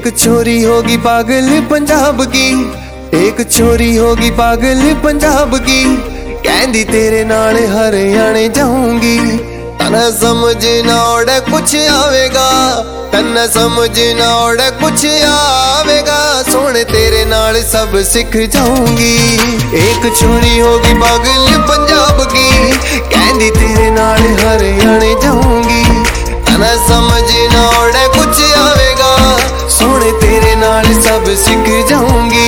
एक छोरी होगी पागल पंजाब की, एक छोरी होगी पागल पंजाब की। कहंदी तेरे नाल हरियाणे जाऊंगी। तन समझ ना ओड़े कुछ आवेगा, तन समझ ना ओड़े कुछ आवेगा। सोने तेरे नाल सब सीख जाऊंगी। एक छोरी होगी पागल पंजाब की, कहंदी तेरे नाल हरियाणे जाऊंगी। तन समझ ना ओड़े कुछ आवेगा, सोने तेरे नाल सब सीख जाऊंगी।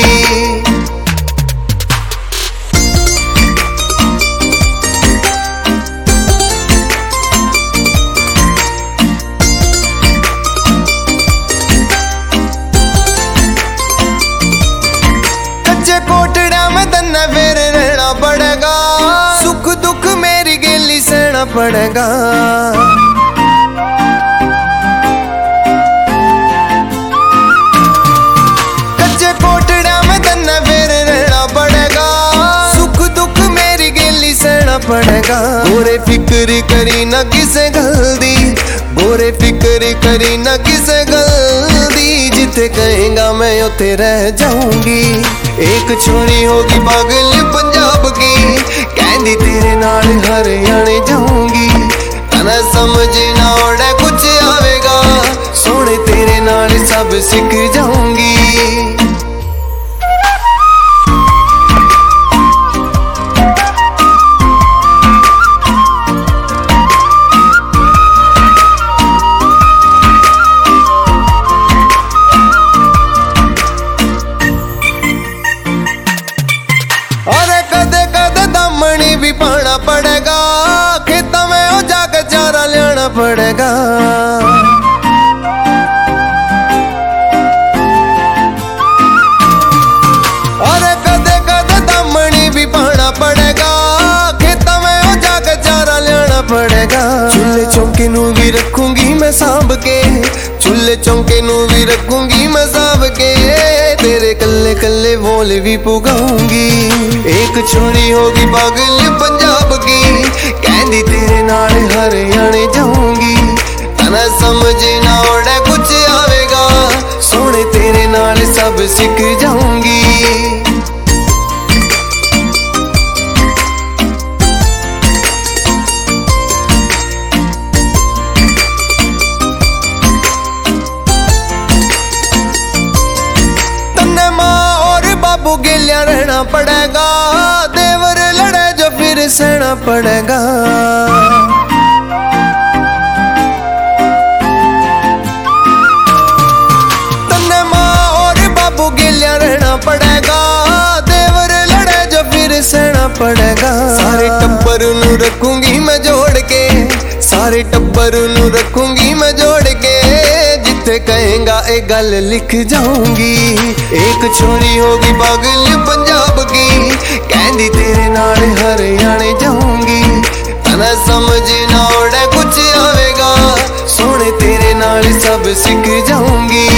कच्चे कोटड़ा में तन्ने फिर रहना पड़ेगा, सुख दुख मेरी गेली सहना पड़ेगा। पड़ेगा गोरे फिक्र करी न किसे गलदी, गोरे फिक्र करी न किसे गलदी। जिथे कहेगा मैं उथे रह जाऊंगी। एक छोरी होगी पागल पंजाब की, कहंदी तेरे नाल हरियाणे जाऊंगी। तना समझ ना ओड़े कुछ आवेगा, सोने तेरे नाल सब सीख जाऊंगी। अरे कदे कदे दामनी भी पाना पड़ेगा, खेतों में हो जाकर चारा लेना पड़ेगा। अरे कदे कदे दामनी भी पाना पड़ेगा, खेतों में हो जाकर चारा लेना पड़ेगा। चूल्हे चौके नू भी रखूंगी मैं सांभ के, चूल्हे चौके नू भी रखूंगी मैं सांभ के। तेरे कल्ले कल्ले बोल भी पुगाऊंगी। एक छोरी होगी पागल पंजाब की, कहंदी तेरे नाल हरियाणे जाऊंगी। तना समझ ना ओड़े कुछ आवेगा, सोने तेरे नाल सब सीख जाऊंगी। गेलिया रहना पड़ेगा, देवर लड़े जो फिर सहना पड़ेगा। तन्ने माँ और बाबू गेलिया रहना पड़ेगा, देवर लड़े जो फिर सहना पड़ेगा। सारे टब्बर नू रखूंगी मैं जोड़ के, सारे टब्बर नू रखूंगी मैं जोड़ के। जिथे कहेगा ए गल लिख जाऊंगी। एक छोरी होगी पागल पंजाब की, कहंदी तेरे नाल हरियाणे जाऊंगी। तना समझ ना ओड़े कुछ आवेगा, सोने तेरे नाल सब सीख जाऊंगी।